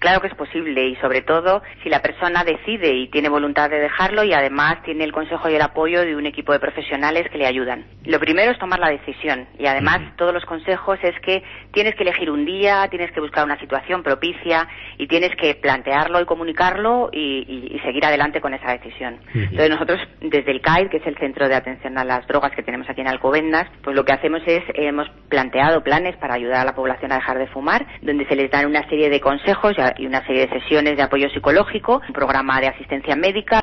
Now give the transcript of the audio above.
claro que es posible, y sobre todo si la persona decide y tiene voluntad de dejarlo, y además tiene el consejo y el apoyo de un equipo de profesionales que le ayudan. Lo primero es tomar la decisión, y además todos los consejos es que tienes que elegir un día, tienes que buscar una situación propicia y tienes que plantearlo y comunicarlo y seguir adelante con esa decisión. Entonces nosotros desde el CAID, que es el Centro de Atención a las Drogas que tenemos aquí en Alcobendas, pues lo que hacemos es, hemos planteado planes para ayudar a la población a dejar de fumar, donde se les dan una serie de consejos y una serie de sesiones de apoyo psicológico, un programa de asistencia médica,